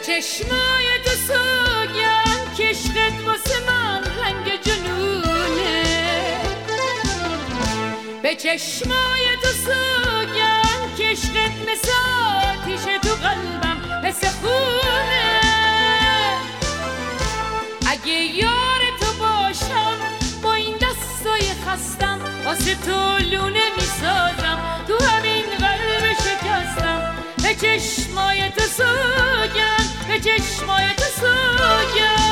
چشمای تو سوگن که عشقت واسه من رنگ جنونه، به چشمای تو سوگن که عشقت مثل آتیش تو قلبم مثل خونه. اگه یار تو باشم با این دستای خستم واسه تو لونه میسازم، تو همین قلب شکستم. به چشمای تو سوگن، به چشمای تو سوگن.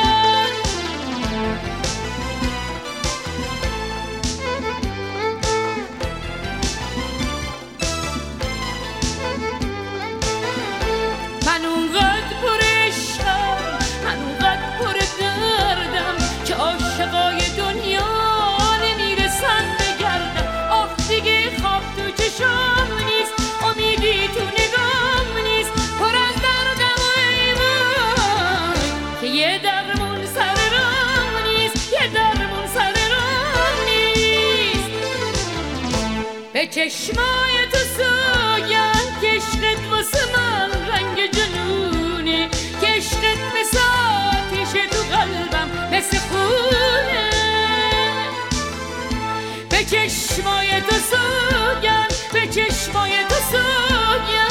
من اونقدر پر عشقم، من اونقدر پر دردم که عاشقای دنیا نمیرسن بگردم. آخ دیگه خواب تو چشام نیست، امیدی تو نگام نیست، پر از دردم و ایمان که یه درمون سر راه نیست، یه درمون سر راه نیست. به چشمای تو سوگن که عشقت واسه من رنگ جنونه، که عشقت مثل آتیش تو قلبم مثل خونه. به چشمای تو سوگن، به چشمای تو سوگن.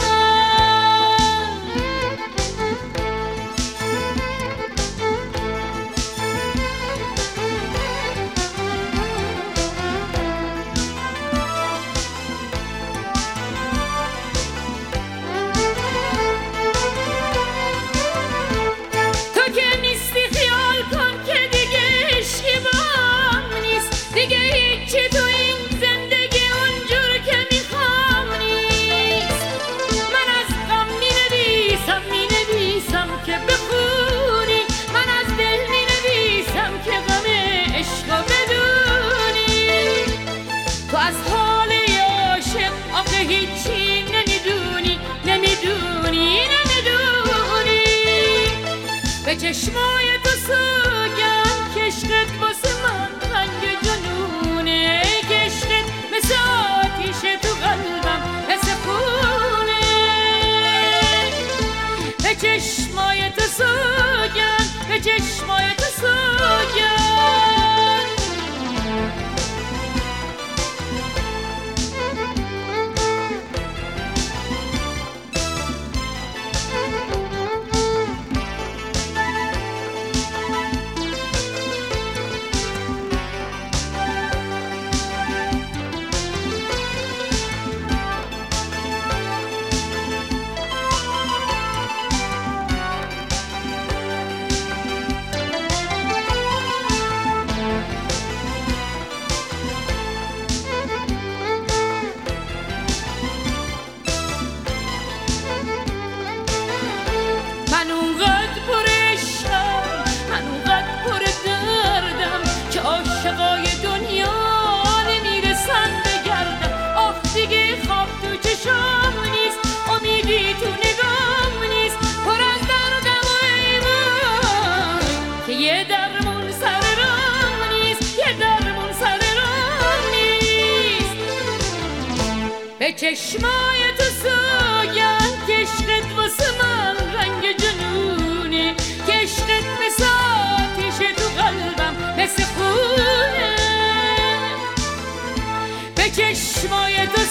تو که نیستی خیال کن که دیگه عشقی با هم نیست، دیگه هیچی تو این زندگی اونجور که میخوام نیست. من از غم مینویسم، مینویسم که بخونی، من از دل مینویسم که غم عشقو بدونی. تو از حال عاشق آخه هیچی نمیدونی، نمیدونی، نمیدونی. به چشمای تو سوگن که عشقت واسه من رنگ جنونه، که عشقت مثل آتیش تو قلبم مثل خونه. به چشمای تو سوگن، به چشمای تو سوگن. من اونقدر پر عشقم، من اونقدر پر دردم که عاشقای دنیا نمیرسن بگردم. آخ دیگه خواب تو چشام نیست، امیدی تو نگام نیست، پر از دردم و ایمان که یه درمون سر راه نیست، یه درمون سر راه نیست. به چشمای تو سوگن که عشقت واسه من رنگ جنونه، که عشقت مثل آتیش تو قلبم مثل خونه. به چشمای تو